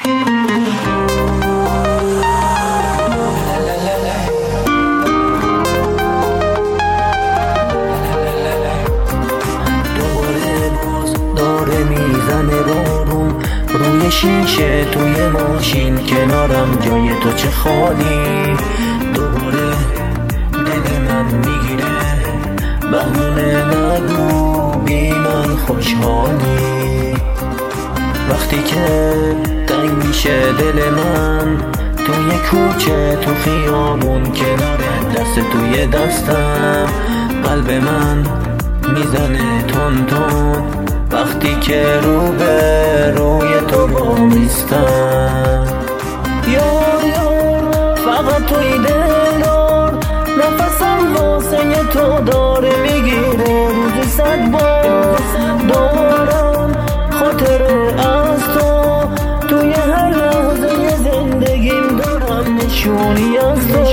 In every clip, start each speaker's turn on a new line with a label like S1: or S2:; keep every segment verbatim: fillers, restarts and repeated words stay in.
S1: میزنه بارون روی شیشه توی ماشین، کنارم جای تو چه خالی. دوباره دل من میگیره بهونه نگو بی من خوشحالی. وقتی که تنگ میشه دل من توی کوچه تو خیابون، کنار دست توی دستم قلب من میزنه تون تون. وقتی که رو به روی تو بامیستم یار یار فقط توی دلار، نفسم واسه تو داره میگیره روزی صد بار. دارم خاطره از تو توی هر لحظه زندگیم، دارم نشونی از تو.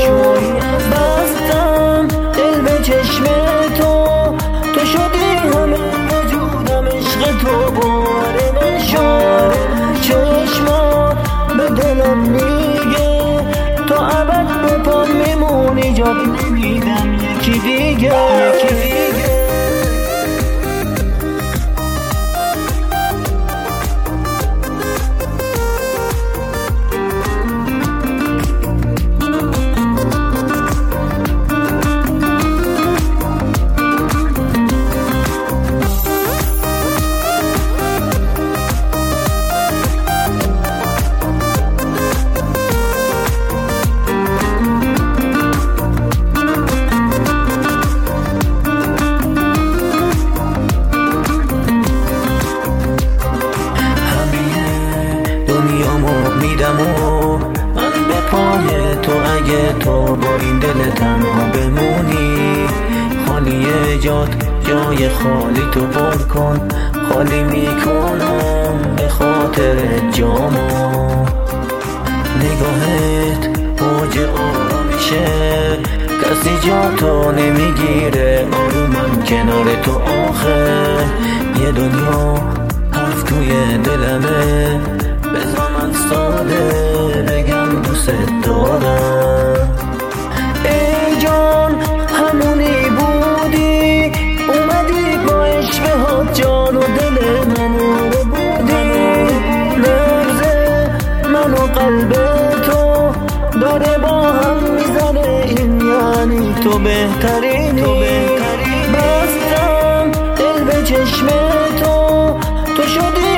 S1: بستم دل به چشم تو، تو شدی همه وجودم، عشق تو باره من شد. چشمات به دلم میگه تو ابد به پا میمونی، جا نمیدم یکی دیگه یکی دیگه. میدم و من به پای تو، اگه تو با این دل تنها بمونی. خالی جات جای خالی تو پر کن، خالی میکنم به خاطر جامو. نگاهت اوج آرامیشه، کسی جا تو نمیگیره آرومم کنار تو. آخه یه دنیا حرف توی دلمه، بذار من ساده بگم دوست دارم. ای جان همونی بودی، اومدی با عشقهات جان و دل منو رو بودی. نبض من و قلب تو داره با هم میزنه، این یعنی تو بهترینی. بستم دل به چشم تو، تو شدی